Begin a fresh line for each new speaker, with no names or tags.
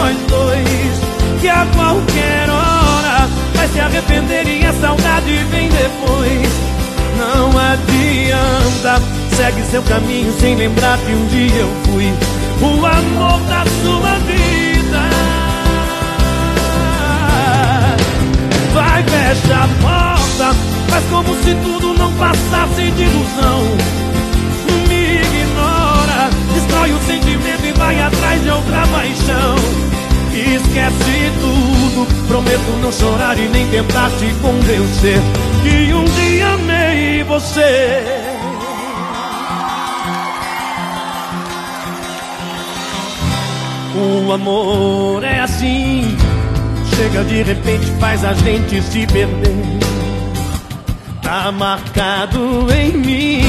nós dois, que a qualquer hora vai se arrepender e a saudade vem depois. Não adianta, segue seu caminho sem lembrar que um dia eu fui o amor da sua vida. Vai, fecha a porta, faz como se tudo não passasse de ilusão. Me ignora, destrói o sentimento e vai atrás de outra paixão. Esquece tudo, prometo não chorar e nem tentar te convencer que um dia amei você. O amor é assim, chega de repente, faz a gente se perder. Tá marcado em mim.